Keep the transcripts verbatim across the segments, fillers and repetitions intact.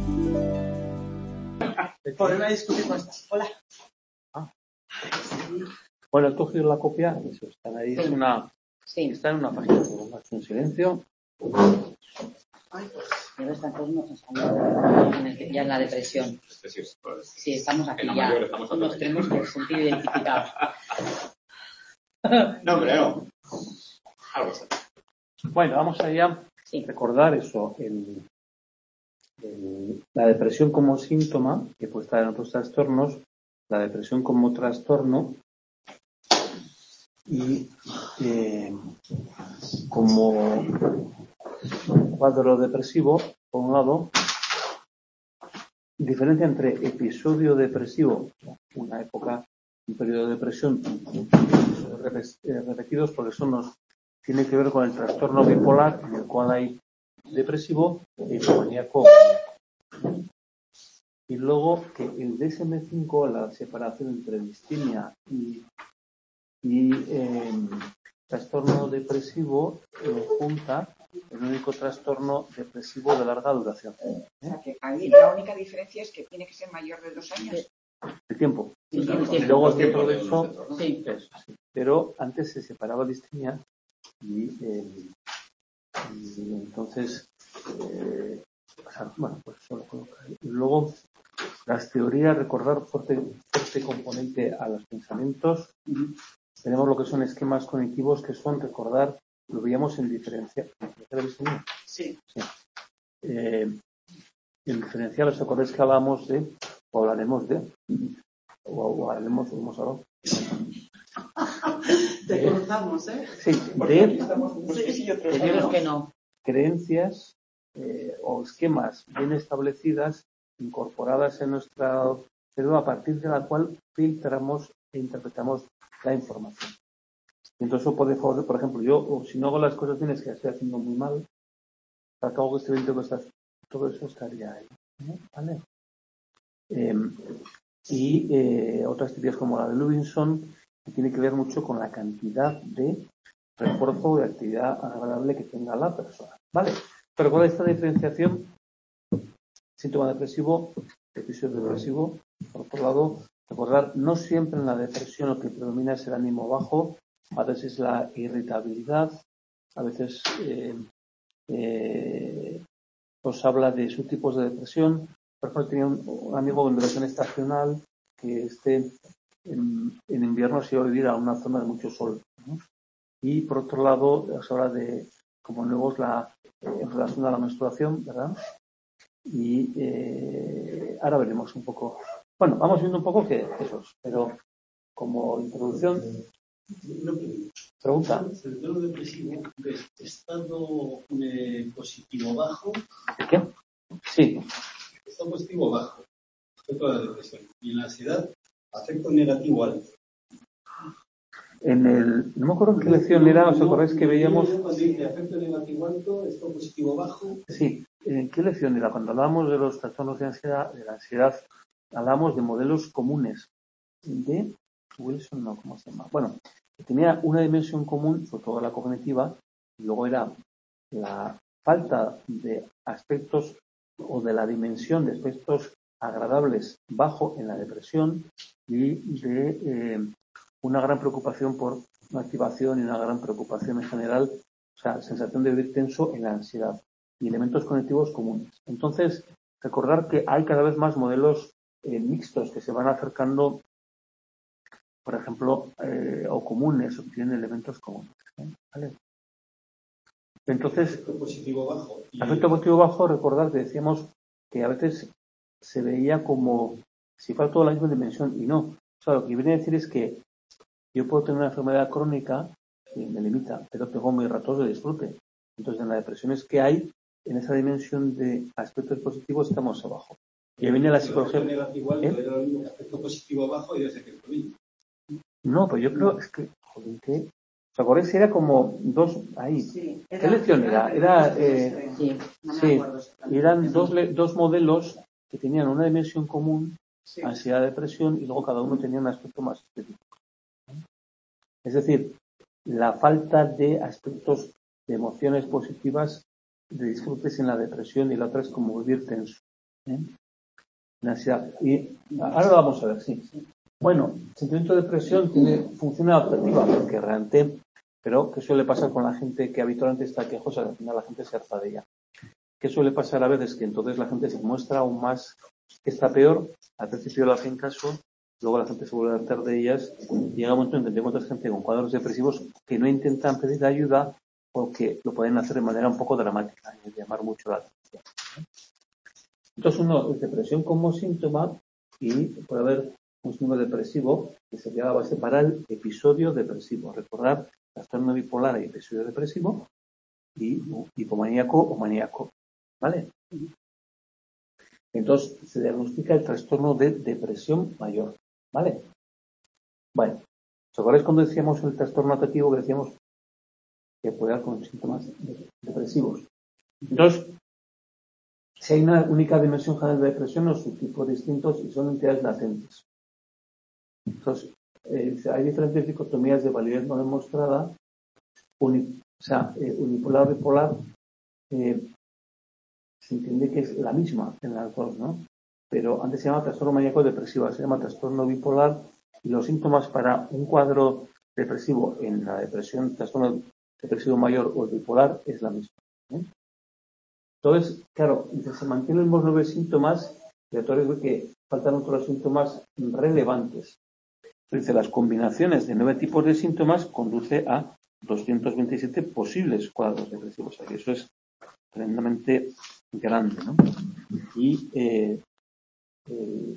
Podemos discutir con esta. Hola. Ah. Bueno, he cogido la copia, eso, están ahí, es una, sí. Está en una página, más en silencio. Ay, pues, pero están todos nuestros amigos en el que ya en la depresión. Sí, estamos aquí ya, mayor, estamos nos tenemos que sentir identificados. No creo. Algo así. Bueno, vamos allá. Sí. Recordar eso, el, el, la depresión como síntoma, que puede estar en otros trastornos, la depresión como trastorno y eh, como cuadro depresivo, por un lado, diferencia entre episodio depresivo, una época, un periodo de depresión repetidos, porque son los, tiene que ver con el trastorno bipolar, en el cual hay depresivo e hipomaníaco. Y luego que el D S M cinco, la separación entre distimia y, y eh, trastorno depresivo, eh, junta el único trastorno depresivo de larga duración. ¿Eh? O sea, que ahí la única diferencia es que tiene que ser mayor de dos años. El tiempo. Sí, el tiempo. Y luego dentro de eso, sí. Eso, sí. Pero antes se separaba distimia y, eh, y entonces, eh, bueno, pues solo colocar. Y luego las teorías, recordar fuerte, fuerte componente a los pensamientos. Uh-huh. Tenemos lo que son esquemas cognitivos, que son recordar, lo veíamos en diferencial. Sí. sí. Eh, en diferencial, ¿os acordáis que hablamos de, o hablaremos de, o, o hablaremos, o hemos hablado? Te cruzamos, ¿eh? Sí, de, sí, sí, yo creo de que no. Creencias eh, o esquemas bien establecidas, incorporadas en nuestra cerebro, a partir de la cual filtramos e interpretamos la información. Entonces eso puede favorecer, por ejemplo, yo, o si no hago las cosas bien, es que estoy haciendo muy mal, acabo que este evento que estás, todo eso estaría ahí, ¿eh? ¿Vale? Eh, y eh, otras teorías como la de Levinson, que tiene que ver mucho con la cantidad de refuerzo de actividad agradable que tenga la persona, ¿vale? Pero con esta diferenciación, síntoma depresivo, episodio depresivo, por otro lado, recordar, no siempre en la depresión lo que predomina es el ánimo bajo, a veces es la irritabilidad, a veces eh, eh, os habla de subtipos de depresión. Por ejemplo, tenía un, un amigo con depresión estacional que este, en, en invierno se iba a vivir a una zona de mucho sol, ¿no? Y por otro lado, os habla de, como nuevos, la, eh, en relación a la menstruación, ¿verdad? Y eh, ahora veremos un poco. Bueno, vamos viendo un poco qué esos, pero como introducción. Pregunta. El estado depresivo es estado eh, positivo bajo. ¿Qué? Sí. Estado positivo bajo. Afecto a la depresión. Y en la ansiedad, afecto negativo alto. En el, no me acuerdo en qué lección era, ¿os acordáis que veíamos? Cuando dice afecto negativo alto, estado positivo bajo. Sí, ¿en qué lección era? Cuando hablábamos de los trastornos de ansiedad, de la ansiedad, hablamos de modelos comunes. De Wilson, no, ¿cómo se llama? Bueno, tenía una dimensión común, sobre todo la cognitiva, y luego era la falta de aspectos o de la dimensión de aspectos agradables bajo en la depresión y de eh, una gran preocupación por una activación y una gran preocupación en general, o sea, sensación de vivir tenso en la ansiedad y elementos cognitivos comunes. Entonces, recordar que hay cada vez más modelos eh, mixtos que se van acercando, por ejemplo, eh, o comunes, o tienen elementos comunes, ¿eh? ¿Vale? Entonces, afecto positivo bajo. Y... afecto positivo bajo, recordar que decíamos que a veces se veía como si fuera toda la misma dimensión y no. O sea, lo que viene a decir es que yo puedo tener una enfermedad crónica que me limita, pero tengo mis ratos de disfrute. Entonces, en la depresión es que hay, en esa dimensión de aspectos positivos, estamos abajo. Y ahí viene la psicología. El negativo alto ¿eh? Era el aspecto positivo bajo y ese efecto mismo. No, pues yo creo, es que, joder, ¿qué? ¿Os acordáis? Era como dos, ahí. Sí, era, ¿qué lección era? Era, eh, sí, no sí, eran dos, dos modelos que tenían una dimensión común, sí. Ansiedad, depresión, y luego cada uno tenía un aspecto más específico. Es decir, la falta de aspectos de emociones positivas, de disfrutes en la depresión, y la otra es como vivir tenso. ¿eh? La ansiedad. Y ahora lo vamos a ver, sí. Bueno, el sentimiento de depresión tiene función adaptativa, porque realmente, pero ¿qué suele pasar con la gente que habitualmente está quejosa? Al final la gente se harta de ella. ¿Qué suele pasar a veces? Que entonces la gente se muestra aún más que está peor, al principio le hacen caso, luego la gente se vuelve a hartar de ellas, y llega un momento en que encuentras gente con cuadros depresivos que no intentan pedir ayuda o que lo pueden hacer de manera un poco dramática y llamar mucho la atención. Entonces uno es depresión como síntoma y puede haber un síndrome depresivo que sería la base para el episodio depresivo. Recordar, trastorno bipolar y episodio depresivo y hipomaníaco o maníaco. ¿Vale? Entonces se diagnostica el trastorno de depresión mayor. ¿Vale? Bueno, ¿os acordáis cuando decíamos el trastorno afectivo que decíamos que puede dar con síntomas depresivos? Entonces, si hay una única dimensión general de depresión o subtipos distintos y son entidades latentes. Entonces, eh, hay diferentes dicotomías de validez no demostrada. Uni, o sea, eh, unipolar, bipolar, eh, se entiende que es la misma en las dos, ¿no? Pero antes se llama trastorno maníaco depresivo, se llama trastorno bipolar y los síntomas para un cuadro depresivo en la depresión, trastorno depresivo mayor o bipolar es la misma. ¿eh? Entonces, claro, se mantienen los nueve síntomas y el autor ve que faltan otros síntomas relevantes. Dice, las combinaciones de nueve tipos de síntomas conduce a doscientos veintisiete posibles cuadros depresivos. O sea, eso es tremendamente grande, ¿no? Y eh, eh,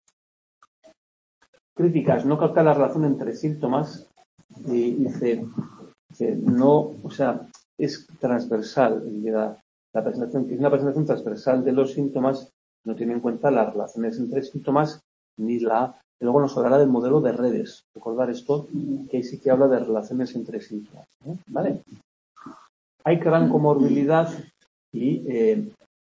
críticas, no capta la relación entre síntomas y dice que no, o sea, es transversal la, la presentación, que es una presentación transversal de los síntomas, no tiene en cuenta las relaciones entre síntomas ni la. Luego nos hablará del modelo de redes. Recordar esto, que ahí sí que habla de relaciones entre síntomas. ¿eh? ¿Vale? Hay gran comorbilidad y, eh,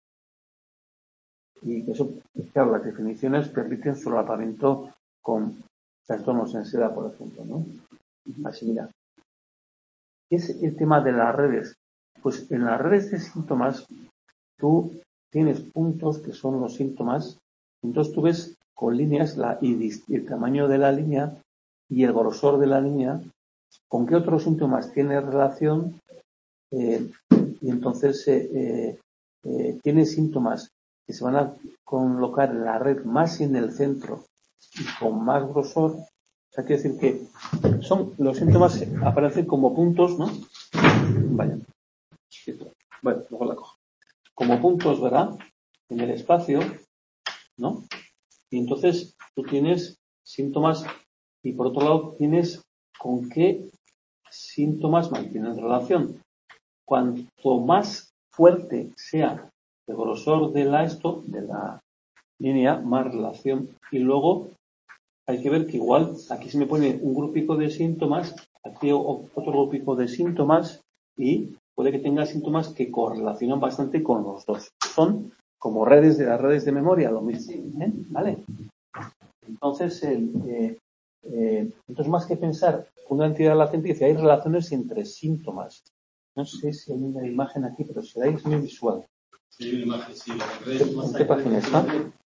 y eso, claro, las definiciones permiten solapamiento con trastornos de ansiedad, por ejemplo, ¿no? Así, mira. ¿Qué es el tema de las redes? Pues en las redes de síntomas tú tienes puntos que son los síntomas, entonces tú ves con líneas la, y el tamaño de la línea y el grosor de la línea, con qué otros síntomas tiene relación eh, y entonces eh, eh, tiene síntomas que se van a colocar en la red más en el centro y con más grosor. O sea, quiere decir que son los síntomas aparecen como puntos, ¿no? Vaya. Bueno, luego la cojo. Como puntos, ¿verdad? En el espacio, ¿no? Y entonces tú tienes síntomas y por otro lado tienes con qué síntomas mantienen relación. Cuanto más fuerte sea el grosor de la esto, de la línea, más relación. Y luego hay que ver que igual aquí se me pone un grupico de síntomas, aquí otro grupico de síntomas y puede que tenga síntomas que correlacionan bastante con los dos. Son como redes de las redes de memoria, lo mismo. ¿eh? ¿Vale? Entonces, el, eh, eh, entonces, más que pensar una entidad latente, dice, hay relaciones entre síntomas. No sé si hay una imagen aquí, pero si la es muy visual. Sí, hay una imagen, sí. ¿En qué página está?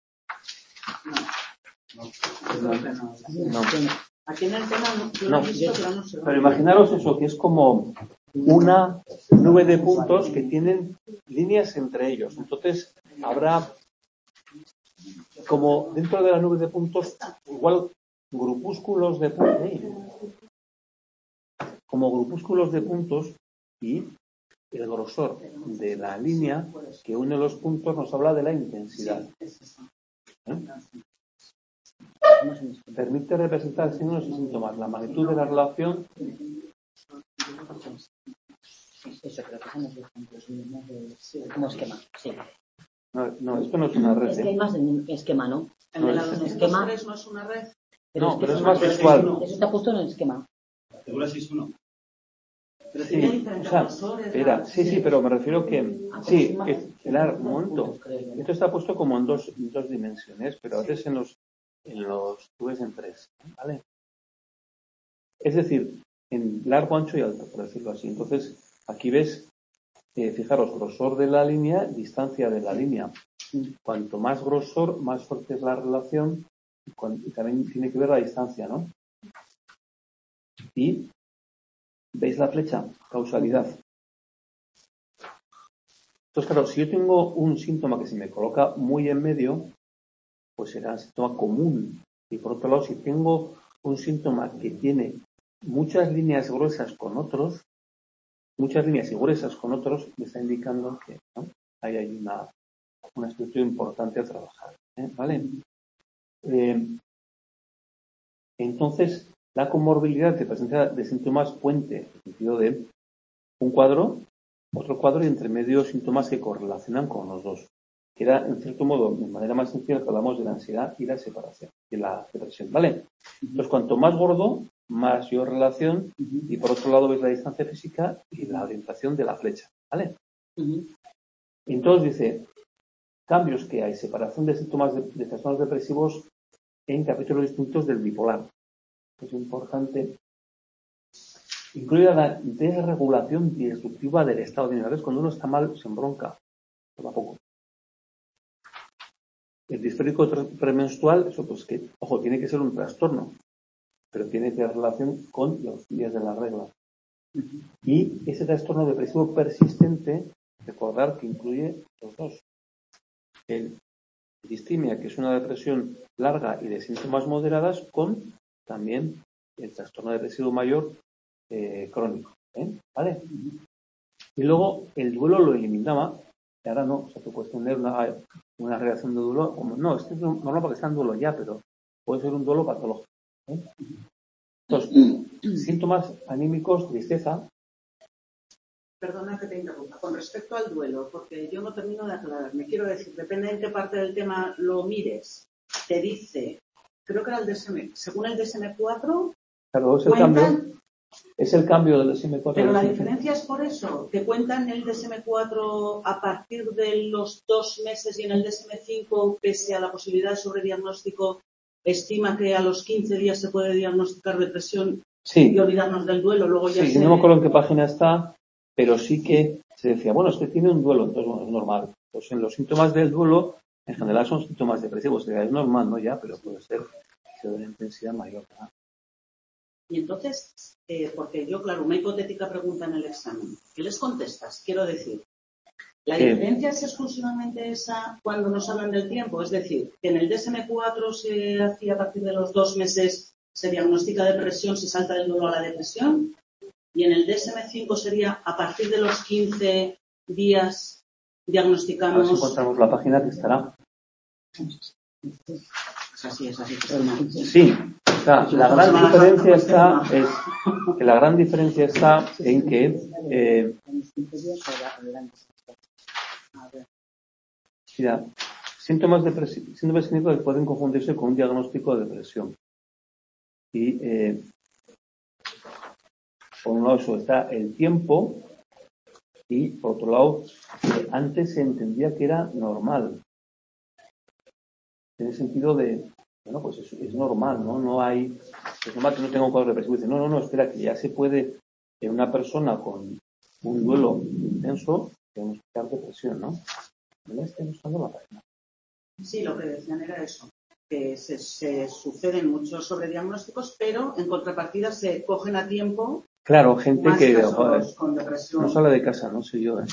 No. No. Aquí en el tema no, no, he visto, pero no se va. Pero imaginaros eso, que es como una nube de puntos que tienen líneas entre ellos. Entonces, habrá como dentro de la nube de puntos, igual grupúsculos de puntos, como grupúsculos de puntos y el grosor de la línea que une los puntos nos habla de la intensidad. ¿Eh? Permite representar signos y síntomas, la magnitud de la relación. Eso creo que son los ejemplos mismos de como esquema, sí. No, no, esto no es una red. Es que hay más de un esquema, ¿no? El de la no, es un esquema esquema. no es una red. Pero no, es pero es, es más visual. Eso está puesto en el esquema. ¿Segura seis uno? Pero Sí, tiene o diferentes sea, grosores. espera, sí, sí, pero me refiero que Ah, sí, pues es, claro, un momento. creo. Esto está puesto como en dos, en dos dimensiones, pero a veces en los en los tú ves en tres, ¿vale? Es decir, en largo, ancho y alto, por decirlo así. Entonces, aquí ves, eh, fijaros, grosor de la línea, distancia de la línea. Cuanto más grosor, más fuerte es la relación y, cuando, y también tiene que ver la distancia, ¿no? Y ¿veis la flecha? Causalidad. Entonces, claro, si yo tengo un síntoma que se me coloca muy en medio, pues será un síntoma común. Y por otro lado, si tengo un síntoma que tiene muchas líneas gruesas con otros, muchas líneas y gruesas con otros, me está indicando que, ¿no?, ahí hay una, una estructura importante a trabajar, ¿eh? ¿Vale? Eh, entonces, la comorbilidad de presencia de síntomas puente, en el sentido de un cuadro, otro cuadro y entre medio síntomas que correlacionan con los dos. Que era, en cierto modo, de manera más sencilla, que hablamos de la ansiedad y la separación, de la depresión, ¿vale? Entonces, cuanto más gordo, más yo relación, y por otro lado veis la distancia física y la orientación de la flecha, ¿vale? Entonces dice, cambios que hay, separación de síntomas de, de trastornos depresivos en capítulos distintos del bipolar. Es importante. Incluye la desregulación disruptiva del estado de ánimo. Cuando uno está mal, se embronca. Poco a poco. El disfórico premenstrual, eso pues que, ojo, tiene que ser un trastorno, pero tiene que tener relación con los días de la regla. Y ese trastorno depresivo persistente, recordar que incluye los dos. El distimia, que es una depresión larga y de síntomas moderadas, con también el trastorno depresivo mayor eh, crónico. ¿eh? ¿Vale? Y luego el duelo lo eliminaba, y ahora no, se puede tener una, una reacción de duelo, como, no, este es normal porque está en duelo ya, pero puede ser un duelo patológico. ¿eh? Entonces, síntomas anímicos, tristeza. Perdona que te interrumpa. Con respecto al duelo, porque yo no termino de aclararme. Quiero decir, depende en qué parte del tema lo mires. Te dice, creo que era el D S M, según el D S M cuatro, claro, es el cuentan, cambio, es el cambio del D S M cuatro. Pero la diferencia es por eso, que cuentan el D S M cuatro a partir de los dos meses y en el D S M cinco, pese a la posibilidad de sobrediagnóstico, estima que a los quince días se puede diagnosticar depresión sí. y olvidarnos del duelo. Luego ya sí, se... no me acuerdo en qué página está, pero sí que se decía, bueno, es que tiene un duelo, entonces bueno, es normal. Pues en los síntomas del duelo, en general son síntomas depresivos, o sea, es normal, ¿no? Ya, pero puede ser de una intensidad mayor, ¿verdad? Y entonces, eh, porque yo, claro, una hipotética pregunta en el examen, ¿qué les contestas? Quiero decir, la Sí. diferencia es exclusivamente esa cuando nos hablan del tiempo, es decir, que en el D S M cuatro se hacía a partir de los dos meses, se diagnostica depresión, se salta del duelo a la depresión, y en el D S M cinco sería a partir de los quince días diagnosticamos... A ver si encontramos la página que estará. Es así, es así. Sí, o sea, la gran diferencia está es que la gran diferencia está en que eh, mira, síntomas depresivos, síntomas clínicos pueden confundirse con un diagnóstico de depresión. Y eh, por un lado eso está el tiempo y por otro lado eh, antes se entendía que era normal. En el sentido de, bueno, pues es, es normal, ¿no? No hay, es normal que no tenga un cuadro depresivo. Dice, no, no, no, espera, que ya se puede, en una persona con un duelo intenso, diagnosticar depresión, ¿no? ¿Me estoy buscando la página? Sí, lo que decían era eso, que se, se suceden muchos sobrediagnósticos, pero en contrapartida se cogen a tiempo. Claro, gente más que joder, con depresión. No sale de casa, no sé yo, ¿eh?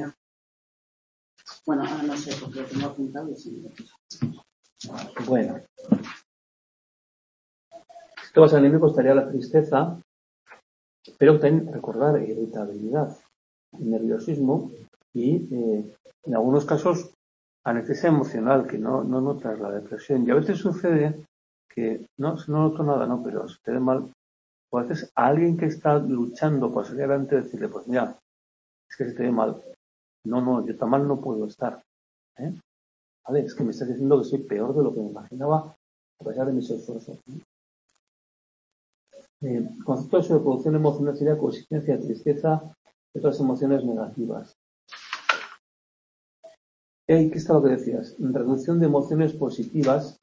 Bueno, ahora no sé, porque lo tengo apuntado y sí. Bueno, síntomas anímicos estaría la tristeza, pero también recordar irritabilidad, nerviosismo y eh, en algunos casos anestesia emocional, que no, no notas la depresión. Y a veces sucede que no, no noto nada, no, pero se te ve mal. O a veces a alguien que está luchando por salir adelante decirle, pues mira, es que se te ve mal. No, no, yo tan mal no puedo estar. ¿eh? Vale, es que me estás diciendo que soy peor de lo que me imaginaba a pesar de mis esfuerzos. ¿no? Eh, concepto de sobreproducción emocional sería coexistencia, tristeza y otras emociones negativas. Y ahí, ¿qué está lo que decías? Reducción de emociones positivas.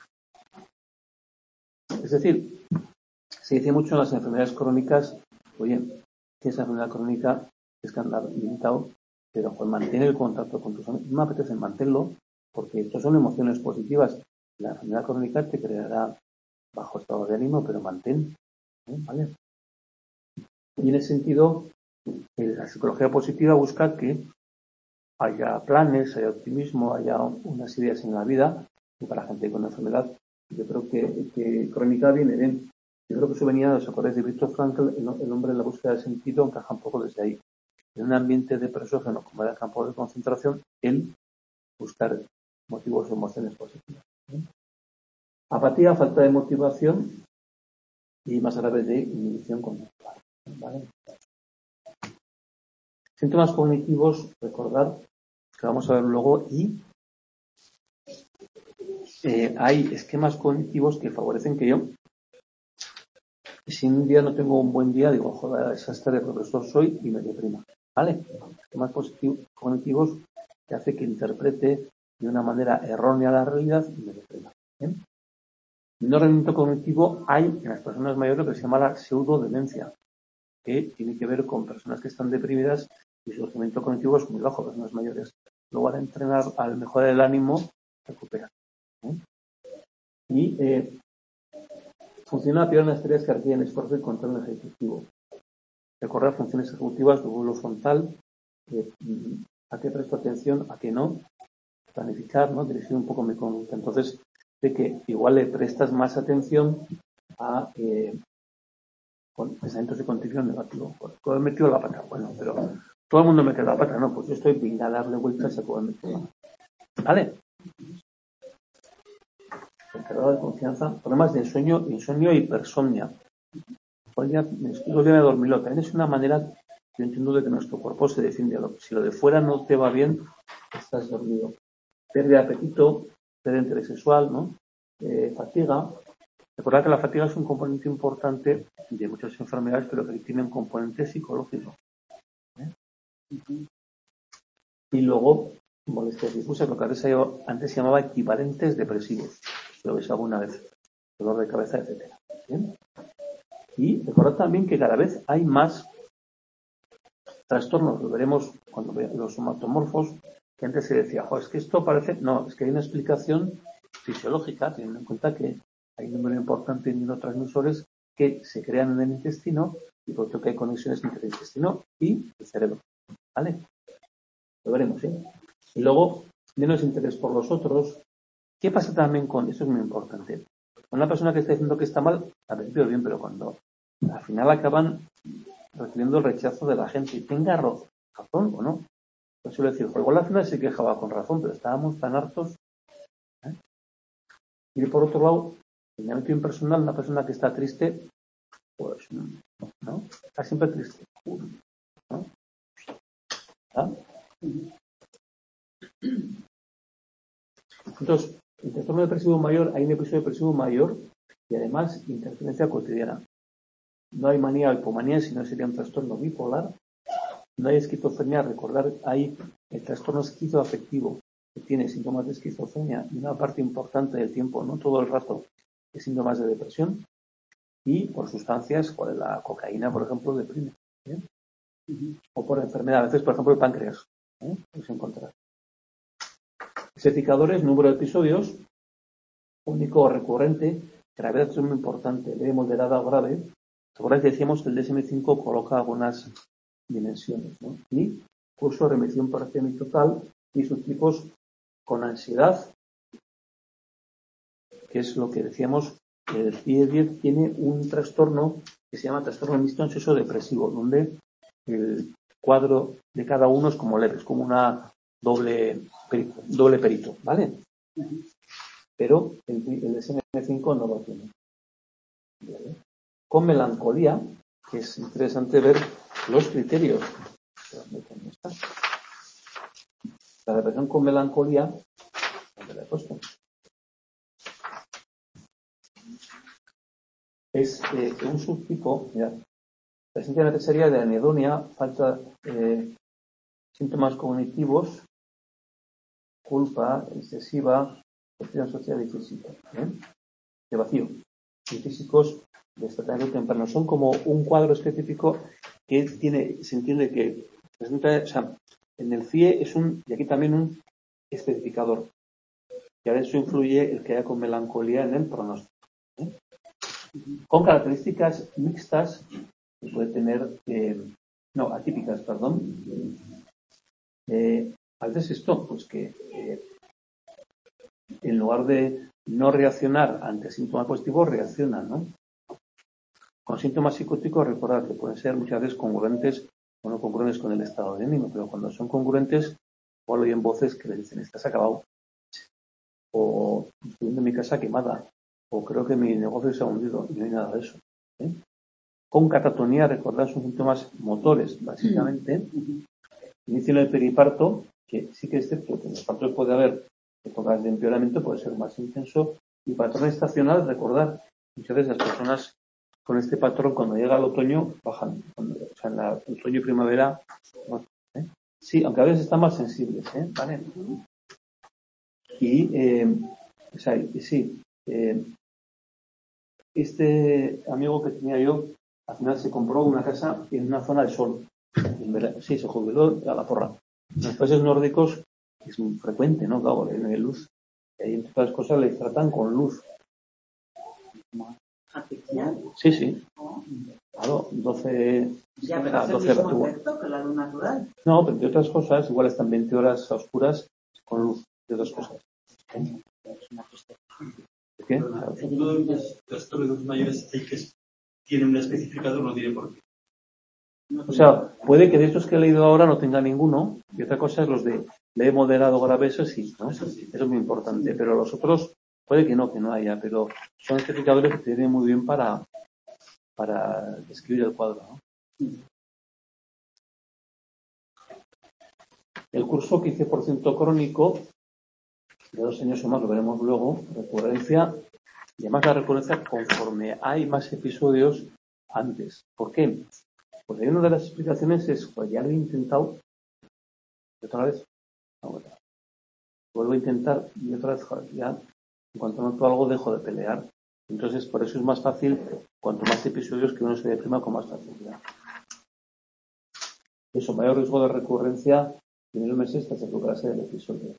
Es decir, se dice mucho en las enfermedades crónicas, oye, si esa enfermedad crónica es que anda limitado, pero pues mantiene el contacto con tus amigos. No me apetece mantenerlo, porque estos son emociones positivas. La enfermedad crónica te creará bajo estado de ánimo, pero mantén, ¿eh? ¿Vale? Y en ese sentido, la psicología positiva busca que haya planes, haya optimismo, haya unas ideas en la vida, y para la gente con enfermedad, yo creo que, que crónica viene bien. Yo creo que eso venía de los acordes de Viktor Frankl, el, el hombre en la búsqueda de sentido, encaja un poco desde ahí. En un ambiente depresógeno como era el campo de concentración, el buscar motivos o emociones positivas, ¿eh? Apatía, falta de motivación y más grave de inhibición conductual, ¿vale? Síntomas cognitivos, recordar que vamos a ver luego, y eh, hay esquemas cognitivos que favorecen que yo, si un día no tengo un buen día, digo, joder, desastre de profesor soy y me deprima, ¿vale? Esquemas cognitivos que hace que interprete de una manera errónea la realidad y me deprima, ¿eh? No rendimiento cognitivo hay en las personas mayores lo que se llama la pseudodemencia, que tiene que ver con personas que están deprimidas y su rendimiento cognitivo es muy bajo, personas mayores. Luego al entrenar, al mejorar el ánimo, recupera, ¿eh? Y eh, funciona peor en las tareas que requieren esfuerzo y control ejecutivo. Recordar funciones ejecutivas, lóbulo frontal, eh, a qué presto atención, a qué no, planificar, ¿no? Dirigir un poco mi conducta. Entonces, de que igual le prestas más atención a eh, con pensamientos de condición negativo. Pues he metido la pata, bueno, pero todo el mundo mete la pata, no, pues yo estoy venga a darle vueltas a poder meter la pata. ¿Vale? Encargado de confianza, problemas de insomnio, insomnio y hipersomnia. Hoy día me explico bien de dormirlo. También es una manera, yo entiendo, de que nuestro cuerpo se defiende. Si lo de fuera no te va bien, estás dormido. Pérdida de apetito, pérdida de interés sexual, ¿no? Eh, fatiga. Recordad que la fatiga es un componente importante de muchas enfermedades, pero que tiene un componente psicológico, ¿eh? Y luego, molestias difusas, lo que antes se llamaba equivalentes depresivos. Si lo veis alguna vez, dolor de cabeza, etcétera. ¿Bien? Y recordad también que cada vez hay más trastornos. Lo veremos cuando veamos los somatomorfos, que antes se decía, oh, es que esto parece... No, es que hay una explicación fisiológica, teniendo en cuenta que hay un número importante de neurotransmisores que se crean en el intestino y por lo que hay conexiones entre el intestino y el cerebro. ¿Vale? Lo veremos, ¿eh? Y luego, menos interés por los otros. ¿Qué pasa también con, esto es muy importante, una persona que está diciendo que está mal, al principio bien, pero cuando al final acaban recibiendo el rechazo de la gente, y tenga razón o no? Yo suelo decir, igual al final se quejaba con razón, pero estábamos tan hartos, ¿eh? Y por otro lado, en el ámbito impersonal, una persona que está triste, pues, ¿no? Está siempre triste, ¿no? ¿Ah? Entonces, el trastorno depresivo mayor, hay un episodio depresivo mayor y además interferencia cotidiana. No hay manía o hipomanía, sino sería un trastorno bipolar. No hay esquizofrenia, recordar, hay el trastorno esquizoafectivo, que tiene síntomas de esquizofrenia y una parte importante del tiempo, no todo el rato, de síntomas de depresión. Y por sustancias, por la cocaína, por ejemplo, deprime, ¿eh? O por enfermedad, a veces, por ejemplo, el páncreas, ¿eh? Puedes encontrar. Excepticadores, número de episodios, único o recurrente, gravedad es muy importante, leve, moderada o grave. Ahora decíamos que el D S M cinco coloca algunas dimensiones, ¿no? Y curso, remisión parcial y total, y sus tipos con ansiedad, que es lo que decíamos, el C I E diez tiene un trastorno que se llama trastorno mixto ansioso depresivo, donde el cuadro de cada uno es como leve, es como una doble perito, doble perito, ¿vale? Pero el, el D S M cinco no lo tiene. ¿Vale? Con melancolía, que es interesante ver los criterios. La depresión con melancolía, ¿dónde la he puesto? Es eh, un subtipo, mirad, presencia necesaria de anedonia, falta eh, síntomas cognitivos, culpa excesiva, presión social y física, ¿eh? De vacío, y físicos de tratamiento temprano. Son como un cuadro específico que tiene, se entiende que presenta, o sea, en el C I E es un, y aquí también un especificador. y ahora eso influye el que haya con melancolía en el pronóstico. ¿eh? Con características mixtas, que puede tener, eh, no, atípicas, perdón. Eh, a veces esto, pues que eh, en lugar de no reaccionar ante síntomas positivos, reacciona, ¿no? Con síntomas psicóticos, recordad que pueden ser muchas veces congruentes o no congruentes con el estado de ánimo, pero cuando son congruentes, igual oyen voces que le dicen, estás acabado, o estoy viendo mi casa quemada, o creo que mi negocio se ha hundido, y no hay nada de eso. ¿eh? Con catatonía, recordad, son síntomas motores, básicamente. Inicio en el periparto, que sí que es cierto que en el parto puede haber épocas de empeoramiento, puede ser más intenso, y patrón estacional, recordar, muchas veces las personas con este patrón, cuando llega el otoño, bajan, cuando, o sea, en la, el otoño y primavera, ¿eh? sí, aunque a veces están más sensibles, ¿eh? ¿Vale? Y, eh, o sea, y sí, eh, este amigo que tenía yo, al final se compró una casa en una zona de sol. Sí, se jubiló a la porra. En los países nórdicos es muy frecuente, ¿no? Claro, no hay luz. Y ahí, entre otras cosas, les tratan con luz. Sí, sí. Claro, doce... Ya, pero ah, es el mismo efecto que la luz natural. No, pero de otras cosas, igual están veinte horas a oscuras con luz, de otras cosas. ¿Qué? Claro. Todos los trastornos mayores hay que tienen un especificador, no tiene por qué. O sea, puede que de estos que he leído ahora no tenga ninguno, y otra cosa es los de leve, moderado, grave, eso sí, ¿no? Eso es muy importante, pero los otros puede que no, que no haya, pero son especificadores que te vienen muy bien para, para describir el cuadro, ¿no? El curso quince por ciento crónico, de dos años o más, lo veremos luego, recurrencia, y además la recurrencia conforme hay más episodios antes. ¿Por qué? Porque una de las explicaciones es, pues ya lo he intentado, y otra vez, no, vuelvo a intentar, y otra vez, joder, ya, en cuanto noto algo, dejo de pelear. Entonces, por eso es más fácil, cuanto más episodios, que uno se deprima con más facilidad. Eso, mayor riesgo de recurrencia, primeros meses hasta recuperarse del episodio.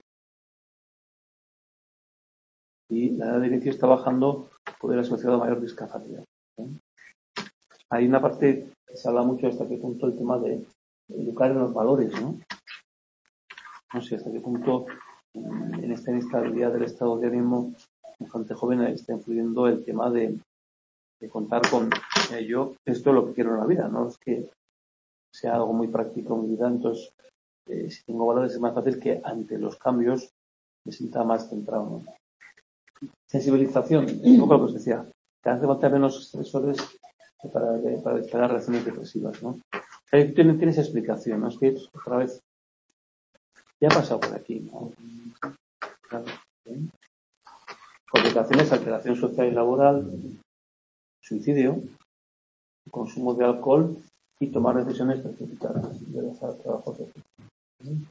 Y la edad de inicio está bajando, puede ir asociado a mayor discapacidad. ¿eh? Hay una parte que se habla mucho hasta qué punto el tema de educar en los valores, ¿no? No sé hasta qué punto en esta inestabilidad del estado de ánimo en gente joven está influyendo el tema de, de contar con eh, yo, esto es lo que quiero en la vida, no es que sea algo muy práctico en mi vida, entonces eh, si tengo valores es más fácil que ante los cambios me sienta más centrado, ¿no? Sensibilización, es un poco lo que os decía, que hace falta menos estresores para, para disparar reacciones depresivas, ¿no? Ahí tiene, tiene esa explicación, ¿no? Es que otra vez ya ha pasado por aquí, ¿no? Claro, ¿sí? Complicaciones, alteración social y laboral, suicidio, consumo de alcohol y tomar decisiones precipitadas de dejar trabajos de ¿sí?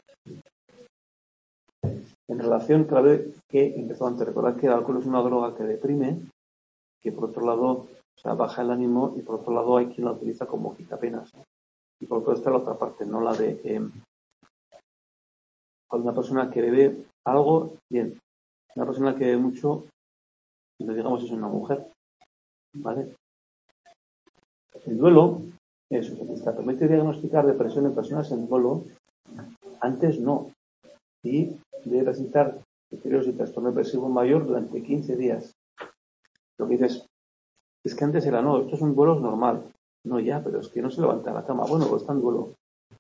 En relación, clave que empezó antes, recordad que el alcohol es una droga que deprime, que por otro lado, o sea, baja el ánimo, y por otro lado hay quien la utiliza como quitapenas, ¿no? Y por otro está la otra parte, no la de eh, cuando una persona que bebe algo, bien, una persona que bebe mucho, y no digamos es una mujer, ¿vale? El duelo, eso, se permite diagnosticar depresión en personas en duelo, antes no, y debe presentar criterios de trastorno depresivo mayor durante quince días. Lo que dices, es que antes era, no, esto es un duelo normal. No, ya, pero es que no se levanta de la cama. Bueno, pues está en duelo.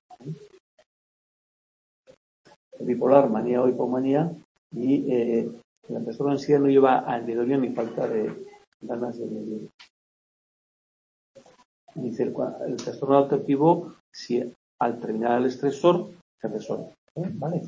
Bipolar, manía o hipomanía, y eh, el trastorno de ansiedad no lleva anhedonia ni falta de ganas de vivir. Dice el, el trastorno adaptativo, si al terminar el estresor se resuelve. ¿Eh? ¿Vale?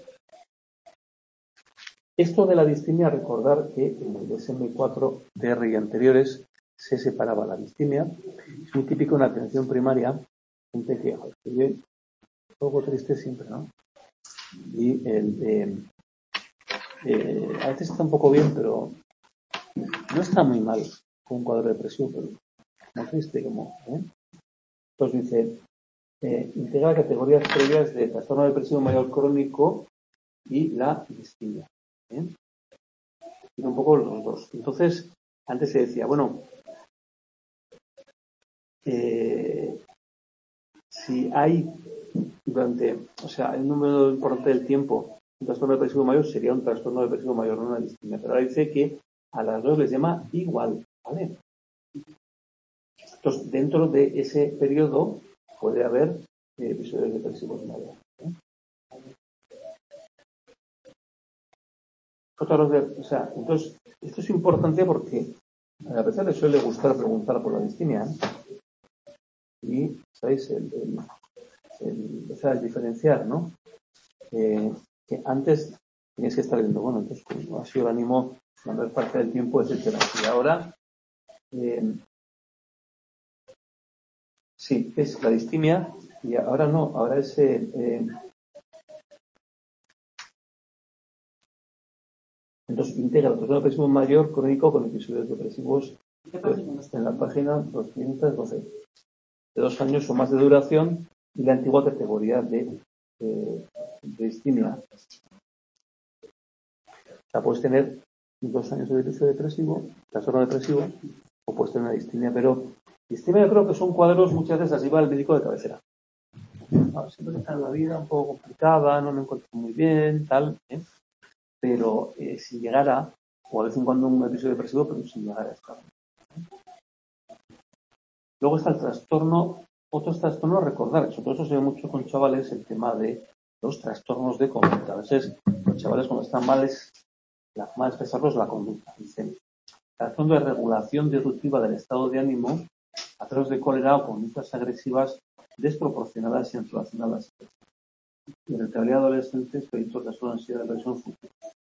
Esto de la distimia, recordar que en el D S M cuatro T R y anteriores se separaba la distimia. Es muy típico en la atención primaria, gente que vive un poco triste siempre, ¿no? Y el, eh, eh, a veces está un poco bien, pero no está muy mal con un cuadro depresivo, pero no triste como, ¿eh? Entonces dice, eh, integra categorías previas de trastorno depresivo mayor crónico y la distimia. ¿eh? Tiene un poco los dos. Entonces, antes se decía, bueno, eh, si hay durante, o sea, el número importante del tiempo, un trastorno depresivo mayor sería un trastorno depresivo mayor, no una distimia. Pero ahora dice que a las dos les llama igual, ¿vale? Entonces, dentro de ese periodo puede haber eh, episodios depresivos mayores, ¿eh? O sea, entonces, esto es importante porque a veces le suele gustar preguntar por la distimia, ¿eh? Y, ¿sabéis? El, el, el, o sea, el diferenciar, ¿no? Eh, que antes tenías que estar viendo, bueno, entonces como ha sido el ánimo la mayor parte del tiempo, etcétera. Y ahora, eh, sí, es la distimia, y ahora no, ahora es eh, eh, entonces integra el trastorno depresivo mayor crónico con episodios depresivos pues, en la página doscientos doce, de dos años o más de duración, y la antigua categoría de, eh, de distimia. O sea, puedes tener dos años de episodio depresivo, trastorno depresivo, o puedes tener una distimia, pero distimia yo creo que son cuadros muchas veces así va el médico de cabecera. No, siempre está en la vida un poco complicada, no me encuentro muy bien, tal, ¿eh? Pero eh, si llegara, o de vez en cuando un episodio depresivo, pero si llegara a estar. Luego está el trastorno, otros trastornos, recordar, sobre todo eso se ve mucho con chavales, el tema de los trastornos de conducta. A veces los chavales cuando están mal es, la forma de expresarlo es la conducta. Dicen, trastorno de regulación disruptiva del estado de ánimo, atroz de cólera o conductas agresivas desproporcionadas y en relación a la situación. Irritabilidad adolescente, proyectos de trastorno de ansiedad, depresión futura.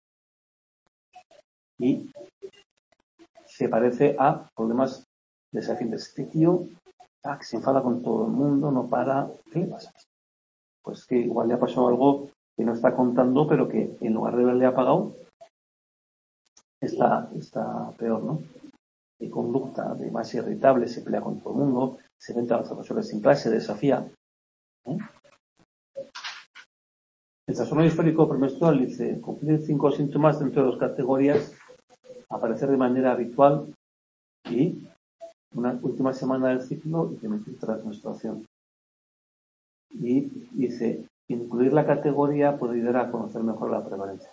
Y se parece a problemas desafiantes. Este tío ah, que se enfada con todo el mundo, no para. ¿Qué le pasa? Pues que igual le ha pasado algo que no está contando, pero que en lugar de haberle apagado, está, está peor, ¿no? De conducta, de más irritable, se pelea con todo el mundo, se venta a los profesores sin clase, desafía. ¿eh? El trastorno disfórico premenstrual dice cumplir cinco síntomas dentro de dos categorías, aparecer de manera habitual y una última semana del ciclo y permitir tras menstruación. Y dice, incluir la categoría puede ayudar a conocer mejor la prevalencia.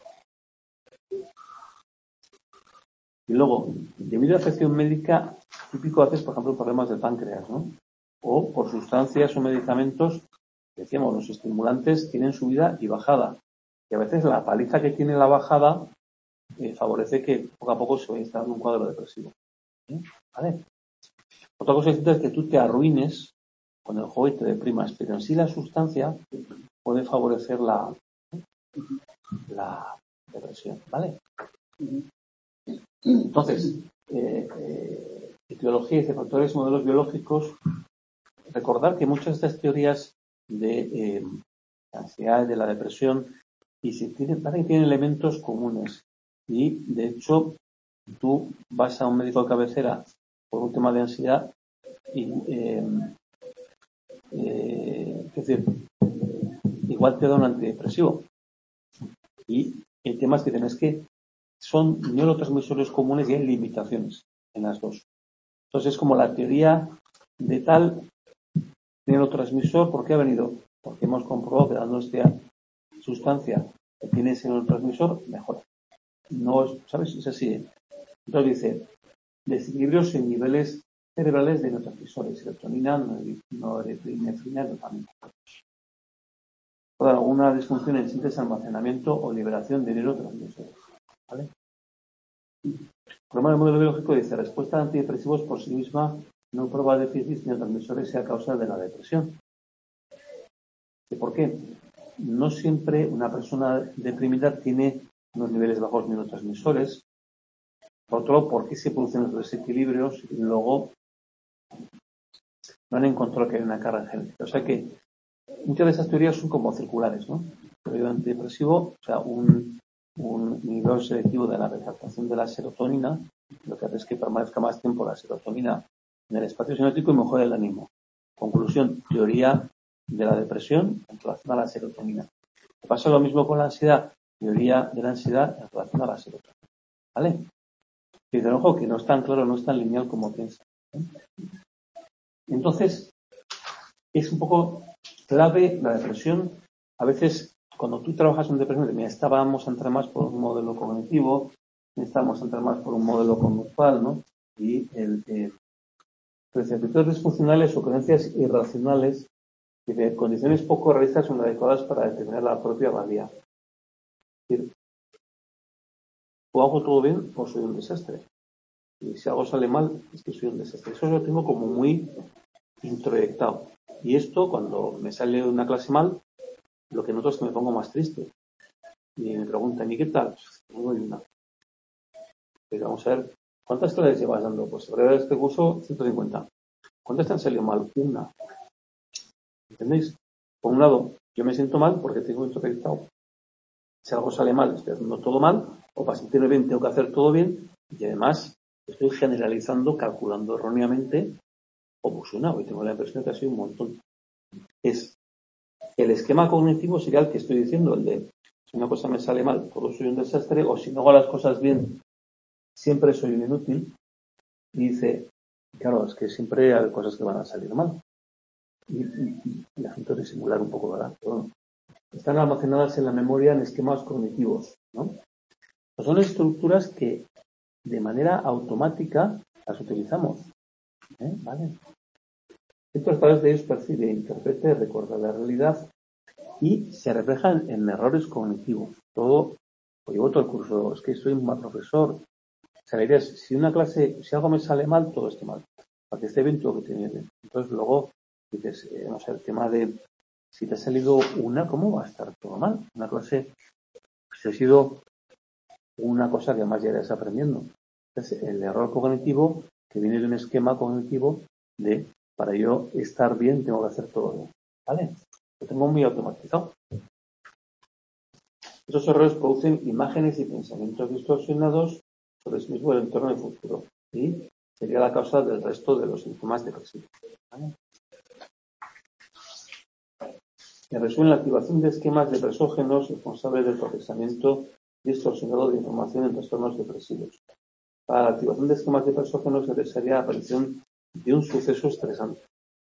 Y luego, debido a afección médica, típico haces, por ejemplo, problemas del páncreas, ¿no? O por sustancias o medicamentos, decíamos, los estimulantes tienen subida y bajada. Y a veces la paliza que tiene la bajada eh, favorece que poco a poco se vaya instalando un cuadro depresivo. ¿Sí? ¿Vale? Otra cosa es que tú te arruines con el juego y te deprimas, pero en sí la sustancia puede favorecer la, la depresión, ¿vale? Entonces, eh, eh, etiologías de factores y modelos biológicos, recordar que muchas de estas teorías de eh, la ansiedad, de la depresión, y si tienen, tienen elementos comunes. Y, de hecho, tú vas a un médico de cabecera por un tema de ansiedad y, eh, eh, es decir, igual te da un antidepresivo. Y el tema es que tienes que son neurotransmisores comunes y hay limitaciones en las dos. Entonces es como la teoría de tal neurotransmisor, ¿por qué ha venido? Porque hemos comprobado que dando esta sustancia que tiene ese neurotransmisor, mejora. No es, ¿sabes? Es así. Entonces dice, desequilibrios en niveles cerebrales de neurotransmisores, serotonina, norepinefrina, dopamina. Toda alguna disfunción en síntesis, almacenamiento o liberación de neurotransmisores. ¿Vale? El problema del modelo biológico dice, respuesta a antidepresivos por sí misma no prueba déficit de neurotransmisores sea causa de la depresión. ¿Y por qué? No siempre una persona deprimida tiene unos niveles bajos de neurotransmisores. Por otro lado, ¿por qué se producen los desequilibrios? Y luego no han encontrado que hay una carga genética. O sea que muchas de esas teorías son como circulares, ¿no? El antidepresivo, o sea, un, un nivel selectivo de la recaptación de la serotonina, lo que hace es que permanezca más tiempo la serotonina en el espacio sináptico y mejora el ánimo. Conclusión, teoría de la depresión en relación a la serotonina. Pasa lo mismo con la ansiedad. teoría de la ansiedad en relación a la serotonina. ¿Vale? Y de ojo que no es tan claro, no es tan lineal como piensa. ¿eh? Entonces, es un poco clave la depresión. A veces, cuando tú trabajas en depresión, mira, estábamos a entrar más por un modelo cognitivo, estábamos a entrar más por un modelo conductual, ¿no? Y el eh, preceptos disfuncionales o creencias irracionales y de condiciones poco realistas son adecuadas para determinar la propia valía. Es decir, o hago todo bien o soy un desastre. Y si algo sale mal, es que soy un desastre. Eso lo tengo como muy introyectado. Y esto, cuando me sale una clase mal, lo que noto es que me pongo más triste. Y me preguntan, ¿y qué tal? No doy una. Pero vamos a ver, ¿cuántas clases llevas dando? Pues sobre este curso, ciento cincuenta. ¿Cuántas te han salido mal? Una. ¿Entendéis? Por un lado, yo me siento mal porque tengo introyectado. Si algo sale mal, estoy haciendo todo mal, o para sentirme bien tengo que hacer todo bien, y además estoy generalizando, calculando erróneamente, o pues una, hoy tengo la impresión que ha sido un montón. Es el esquema cognitivo sería el que estoy diciendo, el de si una cosa me sale mal, todo soy un desastre, o si no hago las cosas bien, siempre soy un inútil. Y dice, claro, es que siempre hay cosas que van a salir mal. Y, y, y la gente disimular un poco, ¿verdad? Pero bueno, están almacenadas en la memoria en esquemas cognitivos, ¿no? Pues son estructuras que de manera automática las utilizamos, ¿eh? ¿Vale? Esto a través de ellos percibe, interpreta y recuerda la realidad y se reflejan en errores cognitivos. Todo, pues llevo todo el curso, es que soy un mal profesor. O sea, la idea es, si una clase, si algo me sale mal, todo esté mal. Para que esté bien, todo que tiene bien. Entonces luego dices, eh, vamos a ver, el tema de si te ha salido una, ¿cómo va a estar todo mal? Una clase, si ha sido una cosa que además ya irás aprendiendo. Es el error cognitivo que viene de un esquema cognitivo de para yo estar bien tengo que hacer todo bien. ¿Vale? Lo tengo muy automatizado. Esos errores producen imágenes y pensamientos distorsionados sobre sí mismo el entorno del futuro. Y sería la causa del resto de los síntomas depresivos. ¿Vale? En resumen, la activación de esquemas depresógenos responsables del procesamiento distorsionado de información en trastornos depresivos. Para la activación de esquemas depresógenos es necesaria la aparición de un suceso estresante.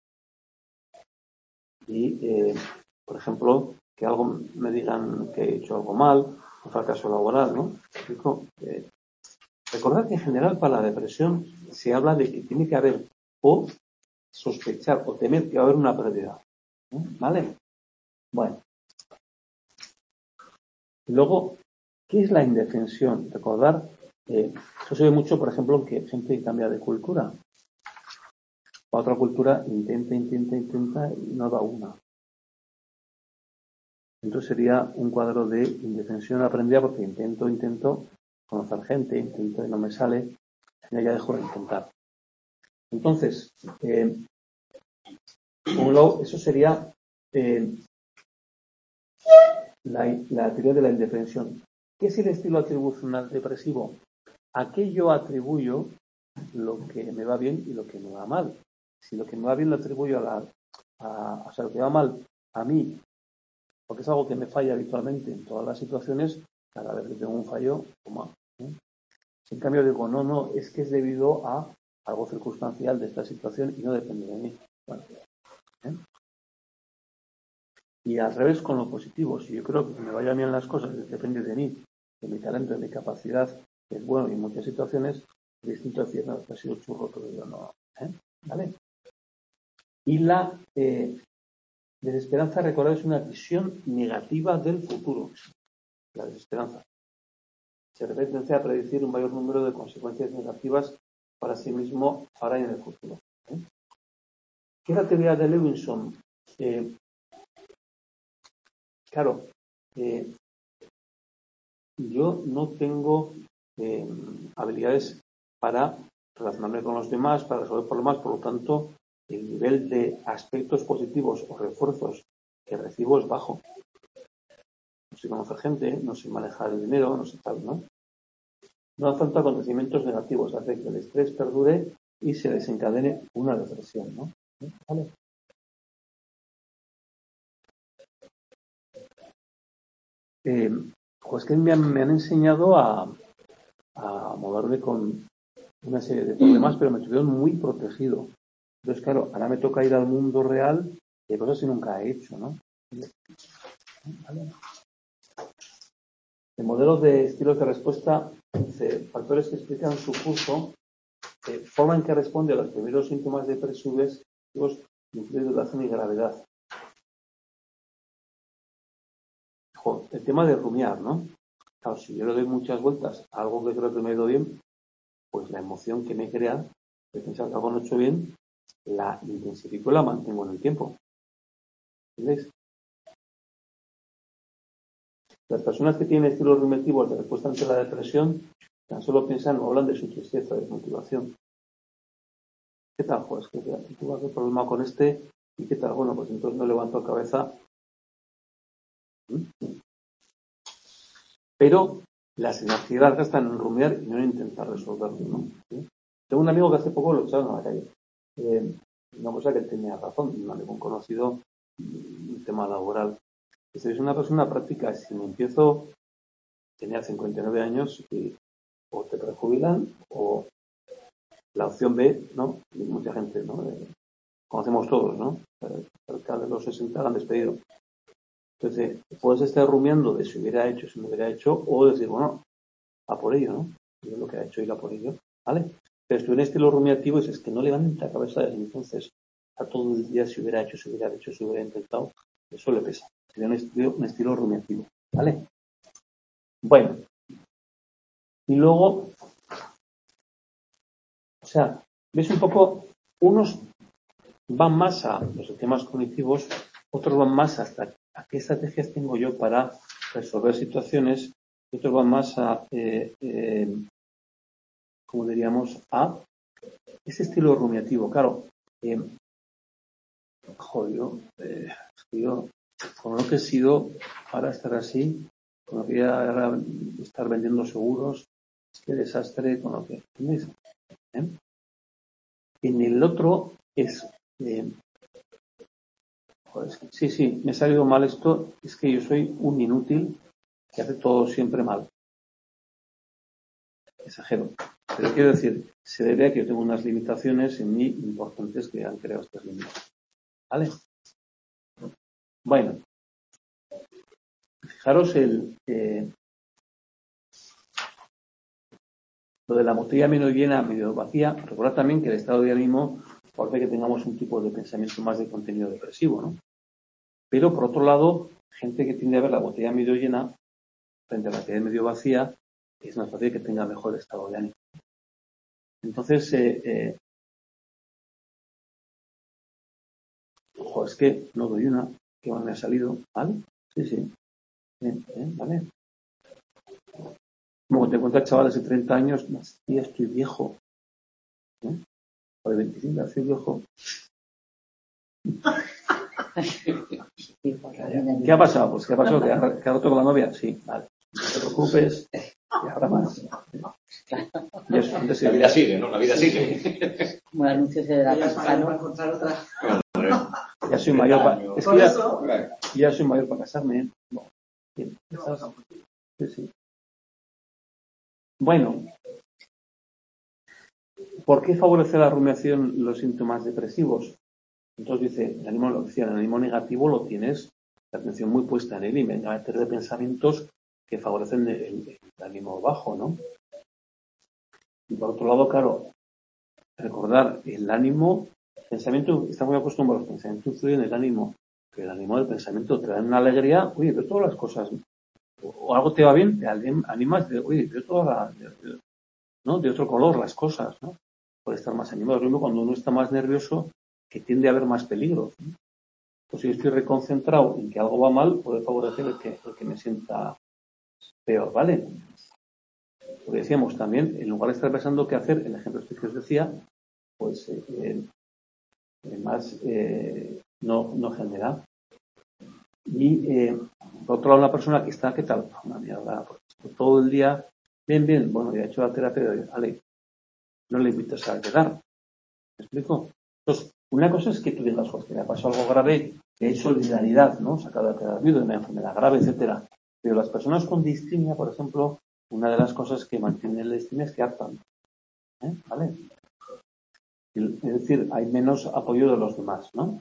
Y, eh, por ejemplo, que algo me digan que he hecho algo mal, un fracaso laboral, ¿no? Eh, recordad que en general para la depresión se habla de que tiene que haber o sospechar o temer que va a haber una pérdida. ¿eh? ¿Vale? Bueno. Y luego, ¿qué es la indefensión? Recordar, eh, eso se ve mucho, por ejemplo, que gente que cambia de cultura. A otra cultura intenta, intenta, intenta y no da una. Entonces sería un cuadro de indefensión aprendida porque intento, intento conocer gente, intento y no me sale, ya dejo de intentar. Entonces, eh, por un lado, eso sería eh, la, la teoría de la indefensión. ¿Qué es el estilo atribucional depresivo? ¿A qué yo atribuyo lo que me va bien y lo que me va mal? Si lo que me va bien lo atribuyo a la, a, o sea, lo que va mal a mí, porque es algo que me falla habitualmente en todas las situaciones, cada vez que tengo un fallo, toma. ¿eh? Si en cambio digo, no, no, es que es debido a algo circunstancial de esta situación y no depende de mí. Bueno, ¿eh? Y al revés con lo positivo, si yo creo que me vayan bien las cosas, depende de mí, de mi talento, de mi capacidad, que es bueno y en muchas situaciones, es distinto decir, no, que ha sido churro, pero yo no. ¿eh? ¿Vale? Y la eh, desesperanza, recordad, es una visión negativa del futuro. La desesperanza se refiere a predecir un mayor número de consecuencias negativas para sí mismo ahora y en el futuro. ¿eh? ¿Qué es la teoría de Levinson? Eh, claro, eh, yo no tengo eh, habilidades para relacionarme con los demás, para resolver problemas, por lo tanto, el nivel de aspectos positivos o refuerzos que recibo es bajo. No sé conocer gente, no sé manejar el dinero, no sé tal, ¿no? No afronta acontecimientos negativos, hace que el estrés perdure y se desencadene una depresión, ¿no? ¿Vale? Eh, Pues que me han, me han enseñado a, a moverme con una serie de problemas, pero me tuvieron muy protegido. Entonces, claro, ahora me toca ir al mundo real y hay cosas que nunca he hecho, ¿no? ¿Vale? El modelo de estilos de respuesta dice factores que explican su curso, eh, forma en que responde a los primeros síntomas depresivos, incluye duración y gravedad. Jo, el tema de rumiar, ¿no? Claro, si yo le doy muchas vueltas a algo que creo que me ha ido bien, pues la emoción que me crea de pensar que algo no he hecho bien, la intensifico y la mantengo en el tiempo. ¿Entendéis? Las personas que tienen estilos rumiativos de respuesta ante la depresión tan solo piensan o hablan de su tristeza, de desmotivación. ¿Qué tal? Pues que tuve algún problema con este y qué tal. Bueno, pues entonces no levanto cabeza. Pero las energías gastan en rumiar y no en intentar resolverlo, ¿no? ¿Sí? Tengo un amigo que hace poco lo echaron a la calle. Eh, una cosa que tenía razón, un amigo conocido, un tema laboral. Si es una persona práctica, si me empiezo, tenía cincuenta y nueve años y o te prejubilan o la opción B, ¿no? Y mucha gente, ¿no? Eh, conocemos todos, ¿no? Cerca de los sesenta la han despedido. Entonces, puedes estar rumiando de si hubiera hecho, si no hubiera hecho, o decir, bueno, a por ello, ¿no? Yo lo que ha hecho y la por ello, ¿vale? Pero estoy en estilo rumiativo y es que no levanta la cabeza desde entonces a todo el día si hubiera hecho, si hubiera hecho, si hubiera intentado, eso le pesa. Sería un estilo, un estilo rumiativo, ¿vale? Bueno. Y luego, o sea, ves un poco, unos van más a los sistemas cognitivos, otros van más hasta a qué estrategias tengo yo para resolver situaciones, y otros van más a, eh, eh, como diríamos, a ese estilo rumiativo. Claro, eh, joder, yo, eh, yo, con lo que he sido, ahora estar así, con lo que era estar vendiendo seguros, qué desastre, con lo que... ¿Entiendes? ¿Eh? En el otro es... Eh, joder, sí, sí, me ha salido mal esto, es que yo soy un inútil que hace todo siempre mal. Exagero. Pero quiero decir, se debe a que yo tengo unas limitaciones en mí importantes que han creado estas limitaciones. ¿Vale? Bueno. Fijaros el... Eh, lo de la botella medio llena, medio vacía. Recordad también que el estado de ánimo hace que tengamos un tipo de pensamiento más de contenido depresivo, ¿no? Pero, por otro lado, gente que tiende a ver la botella medio llena frente a la botella medio vacía, es más fácil que tenga mejor estado de ánimo. Entonces, eh, eh, ojo, es que no doy una, que me ha salido, ¿vale? Sí, sí. Bien, bien, ¿vale? Como te encuentras chavales de treinta años, ya estoy viejo. ¿Eh? O de veinticinco, estoy viejo. ¿Qué ha pasado? Pues ¿qué ha pasado? ¿Que ha, que ha roto con la novia? Sí, vale. No te preocupes, y habrá más. Y eso, antes la vida sigue, ¿no? La vida sigue. Como el anuncio de la casa, ¿no? Ya soy mayor para... Es que ya, ya soy mayor para casarme, ¿eh? No. Bien, sí, sí. Bueno, ¿por qué favorece la rumiación los síntomas depresivos? Entonces dice, el ánimo, lo decía, el ánimo negativo lo tienes, la atención muy puesta en él y venga a meter de pensamientos que favorecen el, el, el ánimo bajo, ¿no? Y por otro lado, claro, recordar el ánimo, el pensamiento, está muy acostumbrado, los pensamientos influyen en el ánimo, que el ánimo del pensamiento te da una alegría, oye, pero todas las cosas, o, o algo te va bien, te animas de, oye, pero toda la, de, de, ¿no? De otro color las cosas, ¿no? Puede estar más animado. Lo mismo cuando uno está más nervioso, que tiende a haber más peligros, ¿no? Pues si yo estoy reconcentrado en que algo va mal, puede favorecer el que, el que me sienta peor, ¿vale? Porque decíamos también, en lugar de estar pensando qué hacer, el ejemplo este que os decía, pues eh, eh, más eh, no, no genera. Y eh, por otro lado, una persona que está, ¿qué tal? Una mierda, pues, todo el día, bien, bien, bueno, ya he hecho la terapia, vale, no le invitas a quedar. ¿Me explico? Entonces, una cosa es que tú digas, pues que me ha pasado algo grave, que hay solidaridad, ¿no? Sacado de quedar viudo, de una enfermedad grave, etcétera. Pero las personas con distimia, por ejemplo, una de las cosas que mantienen la distimia es que hartan. ¿Eh? ¿Vale? Es decir, hay menos apoyo de los demás, ¿no?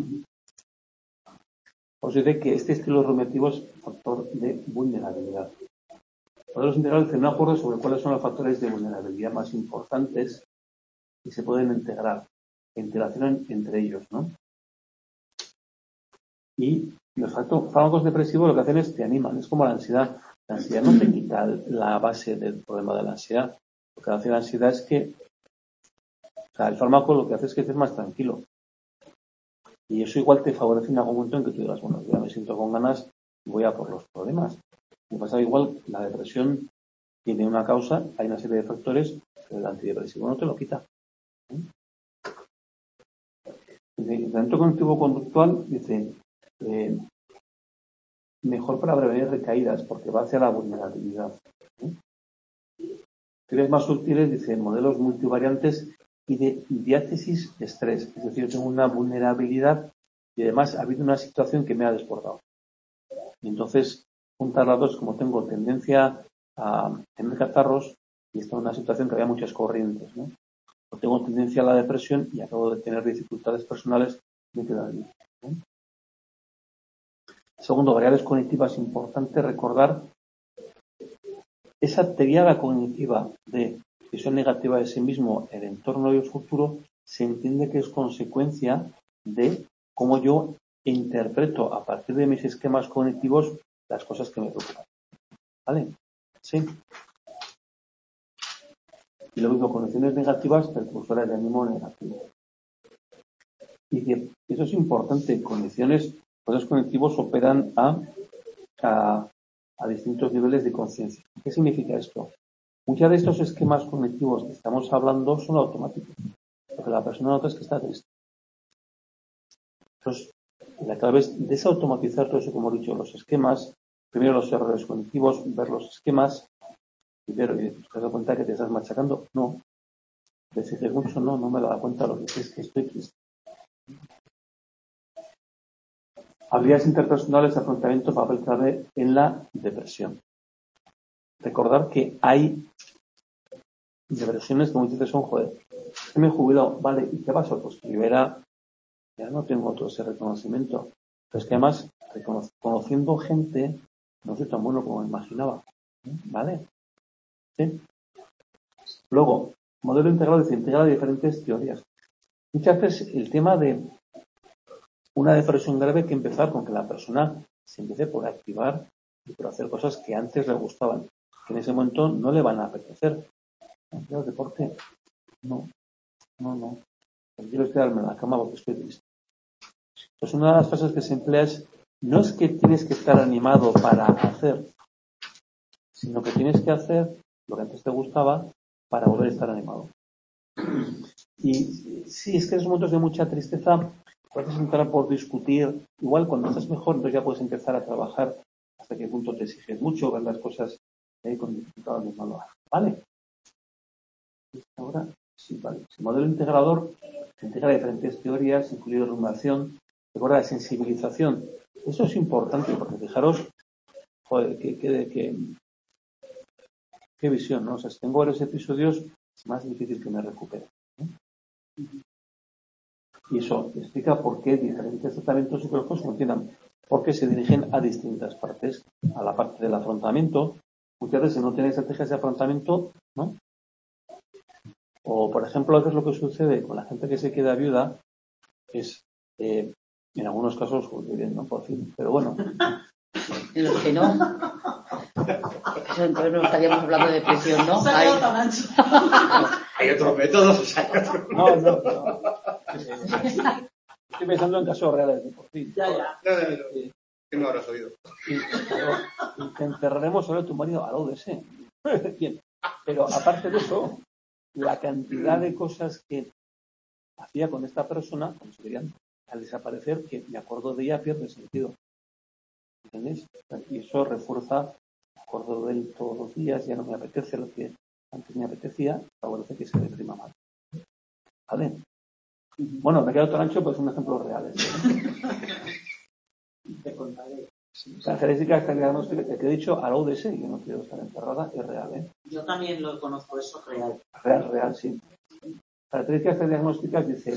Os diré que este estilo rumiativo es factor de vulnerabilidad. Podemos integrar un acuerdo sobre cuáles son los factores de vulnerabilidad más importantes y se pueden integrar, interaccionan entre ellos, ¿no? Y los fármacos depresivos lo que hacen es te animan, es como la ansiedad. La ansiedad no te quita la base del problema de la ansiedad. Lo que hace la ansiedad es que, o sea, el fármaco lo que hace es que estés más tranquilo. Y eso igual te favorece en algún momento en que tú digas, bueno, ya me siento con ganas y voy a por los problemas. Me pasa igual, la depresión tiene una causa, hay una serie de factores, pero el antidepresivo no te lo quita. ¿Eh? El tratamiento cognitivo-conductual dice, eh, mejor para prevenir recaídas, porque va hacia la vulnerabilidad. ¿Eh? Teorías más sutiles, dice, modelos multivariantes y de diátesis de estrés. Es decir, yo tengo una vulnerabilidad y además ha habido una situación que me ha desbordado. Y entonces, juntar las dos, como tengo tendencia a tener catarros y está en una situación que había muchas corrientes, ¿no? O tengo tendencia a la depresión y acabo de tener dificultades personales, me queda bien. ¿Eh? Segundo, variables cognitivas, importante recordar esa triada cognitiva de visión negativa de sí mismo, el entorno y el futuro, se entiende que es consecuencia de cómo yo interpreto a partir de mis esquemas cognitivos las cosas que me preocupan. ¿Vale? Sí. Y lo mismo, condiciones negativas, precursores de ánimo negativo. Y que eso es importante, condiciones, procesos cognitivos operan a, a, a distintos niveles de conciencia. ¿Qué significa esto? Muchos de estos esquemas cognitivos que estamos hablando son automáticos, porque la persona nota es que está triste. Entonces, a través de desautomatizar todo eso, como he dicho, los esquemas, primero los errores cognitivos, ver los esquemas, y ver, ¿te has dado cuenta que te estás machacando? No. Decir mucho, no, no me da cuenta, lo que es que estoy triste. Habilidades interpersonales, afrontamiento, papel clave en la depresión. Recordar que hay depresiones que muchas veces son, joder, me he jubilado, vale, ¿y qué pasó? Pues que yo era, ya no tengo todo ese reconocimiento. Pero es que además, conociendo gente, no soy tan bueno como me imaginaba. ¿Vale? ¿Sí? Luego, modelo integral se integra diferentes teorías. Muchas veces el tema de una depresión grave hay que empezar con que la persona se empiece por activar y por hacer cosas que antes le gustaban, que en ese momento no le van a apetecer. ¿El deporte? No, no, no. Quiero quedarme en la cama porque estoy triste. Pues una de las frases que se emplea es, no es que tienes que estar animado para hacer, sino que tienes que hacer lo que antes te gustaba para volver a estar animado. Y sí, es que en esos momentos de mucha tristeza puedes entrar por discutir. Igual cuando estás mejor, entonces ya puedes empezar a trabajar hasta qué punto te exiges mucho, ver las cosas eh, con dificultades de malo. ¿Vale? Ahora sí, vale. El modelo integrador se integra diferentes teorías, incluido rumiación. Recuerda la sensibilización. Eso es importante porque fijaros, joder, que, que, que, qué visión, ¿no? O sea, si tengo varios episodios, es más difícil que me recupere. ¿eh? Y eso explica por qué diferentes tratamientos psicológicos funcionan. Porque se dirigen a distintas partes. A la parte del afrontamiento. Muchas veces no tiene estrategias de afrontamiento, ¿no? O, por ejemplo, a veces lo que sucede con la gente que se queda viuda es, eh, en algunos casos, pues, bien, ¿no? Por fin, pero bueno. En los que no. Eso entonces no estaríamos hablando de depresión, ¿no? Hay, hay otros métodos. Hay otros... No, no, no. Eh, estoy pensando en casos reales de por fin. Ya, ya. No, no, no. Sí. ¿Qué no habrás oído? Y, pero, y te encerraremos sobre tu marido al O D S. Bien. Pero aparte de eso, la cantidad de cosas que hacía con esta persona, como se dirían, al desaparecer, que me acuerdo de ella, pierde sentido. ¿Entendéis? Y eso refuerza, me acuerdo de él todos los días, ya no me apetece lo que antes me apetecía, favorece que se deprima más. ¿Vale? Bueno, me he quedado tan ancho, pues un ejemplo real. ¿eh? Te contaré. Características diagnósticas que he dicho a la U D S, yo no quiero estar encerrada, es real, ¿eh? Yo también lo conozco, eso es real. Real, real, sí. Características diagnósticas dice,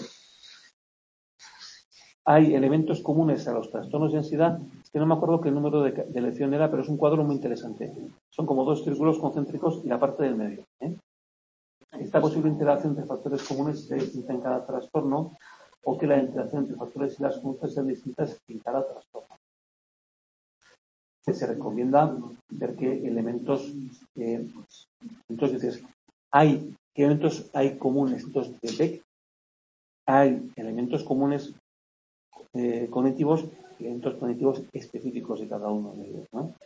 hay elementos comunes a los trastornos de ansiedad, es que no me acuerdo qué número de, de lección era, pero es un cuadro muy interesante. Son como dos círculos concéntricos y la parte del medio, ¿eh? Esta posible interacción entre factores comunes se distinta en cada trastorno, o que la interacción entre factores y las conductas sean distintas en cada trastorno. Se recomienda ver qué elementos, eh, entonces dices, hay, qué elementos hay comunes. Entonces, de Beck, hay elementos comunes eh, cognitivos y elementos cognitivos específicos de cada uno de ellos, ¿no?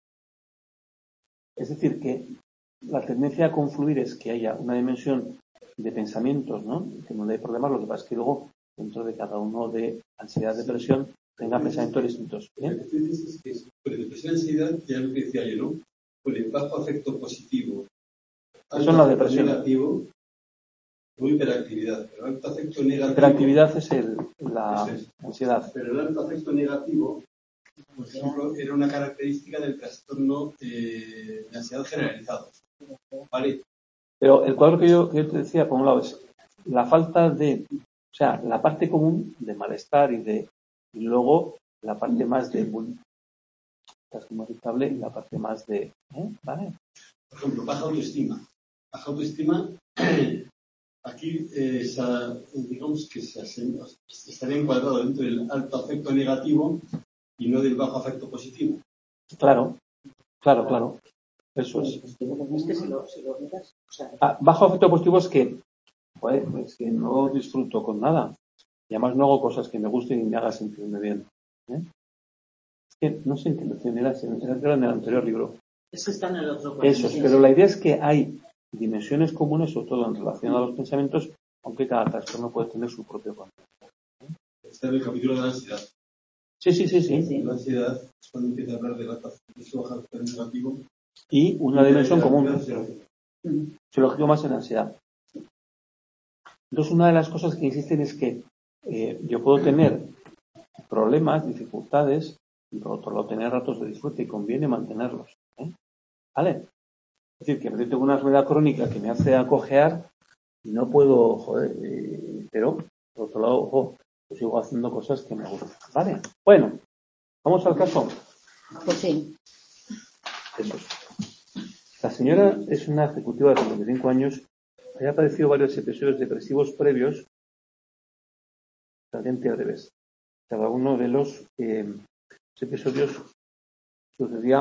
Es decir, que la tendencia a confluir es que haya una dimensión de pensamientos, ¿no? Que no hay problemas, lo que pasa es que luego, dentro de cada uno de ansiedad, depresión, tenga pensamientos distintos. ¿Bien? Lo que tú dices es que por depresión y ansiedad, ya lo que decía yo, ¿no? Por el bajo afecto positivo, alto la depresión negativo, o hiperactividad. Pero el alto afecto negativo. Hiperactividad es el, la es ansiedad. Pero el alto afecto negativo, por ejemplo, era una característica del trastorno eh, de ansiedad generalizado. ¿Vale? Pero el cuadro que yo, que yo te decía, por un lado, es la falta de, o sea, la parte común de malestar y de, y luego la parte más de estable y la parte más de, ¿eh? ¿Vale? Por ejemplo, baja autoestima. Baja autoestima, aquí, eh, esa, digamos que se aseña, estaría encuadrado dentro del alto afecto negativo y no del bajo afecto positivo. Claro, claro, claro. Eso es. Es que si lo, si lo miras, o sea, ah, bajo afecto positivo es que, pues, es que no disfruto con nada. Y además no hago cosas que me gusten y me hagan sentirme bien. ¿Eh? Es que no sé en qué lección era, era en el anterior libro. Ese está en el otro cuadro. Eso es, pero la idea es que hay dimensiones comunes, sobre todo en relación a los pensamientos, aunque cada trastorno puede tener su propio contexto. Está en el capítulo de la ansiedad. Sí, sí, sí, sí. sí. La ansiedad es cuando empieza a hablar de la bajo negativo. Y una dimensión común. Psicológico más en ansiedad. Entonces, una de las cosas que insisten es que eh, yo puedo tener problemas, dificultades, y por otro lado tener ratos de disfrute y conviene mantenerlos. ¿eh? ¿Vale? Es decir, que yo tengo una enfermedad crónica que me hace acojear y no puedo, joder, eh, pero por otro lado, ojo, yo sigo haciendo cosas que me gustan. ¿Vale? Bueno, vamos al caso. Pues sí. Eso es. La señora es una ejecutiva de cincuenta y cinco años. Había padecido varios episodios depresivos previos, realmente al revés. Cada uno de los eh, episodios sucedía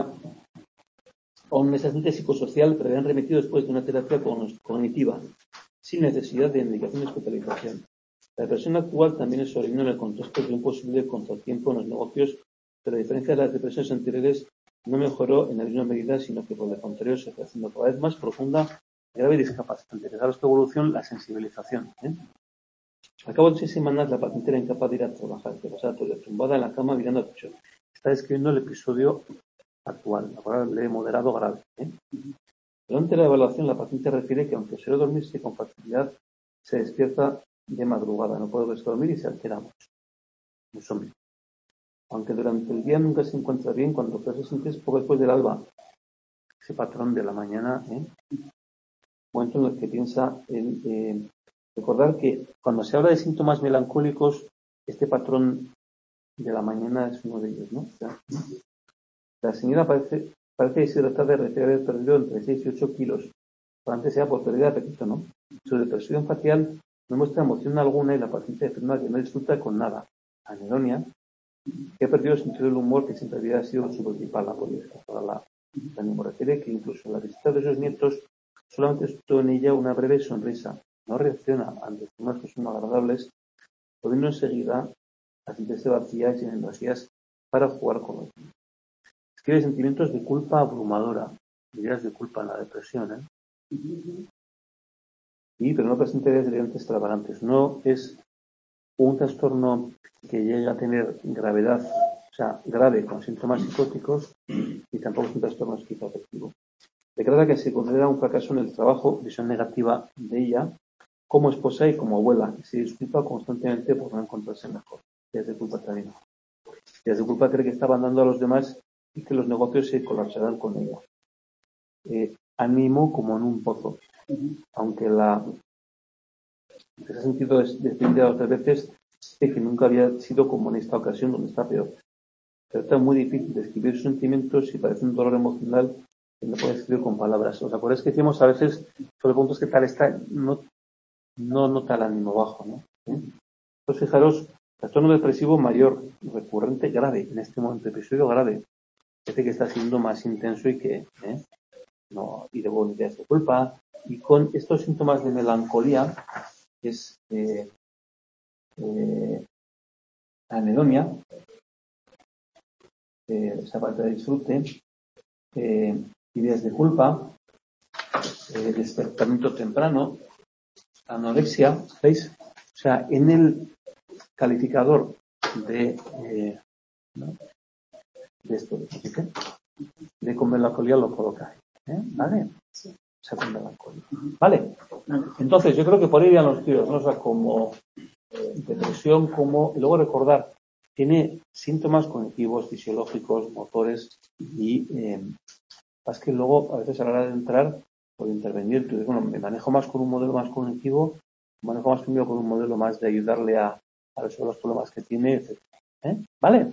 a un desastre psicosocial, pero habían remitido después de una terapia cognitiva, sin necesidad de indicación de hospitalización. La depresión actual también es sobrevino en el contexto de un posible contratiempo en los negocios, pero a diferencia de las depresiones anteriores, no mejoró en la misma medida, sino que por el contrario se fue haciendo cada vez más profunda, grave y discapacitante. Fijaros esta evolución, la sensibilización. ¿eh? Al cabo de seis semanas, la paciente era incapaz de ir a trabajar, que pasaba todo el día tumbada en la cama mirando al techo. Está describiendo el episodio actual, de moderado grave. ¿eh? Durante la evaluación, la paciente refiere que aunque suele dormirse con facilidad, se despierta de madrugada, no puede dormir y se altera mucho. Insomnio. Aunque durante el día nunca se encuentra bien, cuando se siente es poco después del alba. Ese patrón de la mañana, ¿eh? momento en el que piensa en eh, recordar que cuando se habla de síntomas melancólicos, este patrón de la mañana es uno de ellos, ¿no? O sea, la señora parece, parece que se trata de haber perdido entre seis y ocho kilos, probablemente sea por pérdida de apetito, ¿no? Su depresión facial no muestra emoción alguna y la paciente afirma que no disfruta con nada. Anedonia, que ha perdido el sentido del humor que siempre había sido su principal apoyo para la ánimo. Refiere que incluso en la visita de sus nietos solamente estuvo en ella una breve sonrisa. No reacciona ante estímulos que son agradables, pudiendo enseguida sentirse vacía y sin energías para jugar con los niños. Escribe sentimientos de culpa abrumadora, ideas de culpa en la depresión, ¿eh? Y, pero no presenta ideas delirantes extravagantes. No es un trastorno que llegue a tener gravedad, o sea, grave con síntomas psicóticos, y tampoco es un trastorno esquizoafectivo. Declara que se considera un fracaso en el trabajo, visión negativa de ella, como esposa y como abuela, y se disculpa constantemente por no encontrarse mejor. Es de culpa también. Días de culpa cree que está abandonando a los demás y que los negocios se colapsarán con ella. Eh, ánimo como en un pozo. Aunque la en ese sentido es decirle a otras veces de que nunca había sido como en esta ocasión donde está peor. Pero está muy difícil describir sus sentimientos y parece un dolor emocional que no puede escribir con palabras. ¿Os acordáis que decíamos a veces sobre puntos que tal está? No, no nota el ánimo bajo, ¿no? ¿Eh? Entonces, fijaros, trastorno depresivo mayor, recurrente, grave, en este momento, episodio grave. Parece que está siendo más intenso y que, ¿eh? No, y luego ideas de culpa, y con estos síntomas de melancolía, que es eh, eh, anedonia, eh, esa parte de disfrute, eh, ideas de culpa, eh, despertamiento temprano, anorexia, ¿veis? O sea, en el calificador de, eh, ¿no? de esto, ¿okay? De con melancolía lo coloca, ¿eh? ¿Vale? Sí. O sea, con melancolía. ¿Vale? Entonces, yo creo que por ahí irían los tíos, ¿no? O sea, como eh, depresión, como, y luego recordar, tiene síntomas cognitivos, fisiológicos, motores, y eh, es que luego, a veces a la hora de entrar, por intervenir, tú dices, bueno, me manejo más con un modelo más cognitivo, me manejo más primero con un modelo más de ayudarle a, a resolver los problemas que tiene, etcétera. ¿Eh? ¿Vale?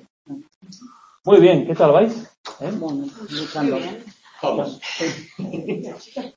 Muy bien, ¿qué tal vais? ¿Eh? Bueno, luchando. Vamos.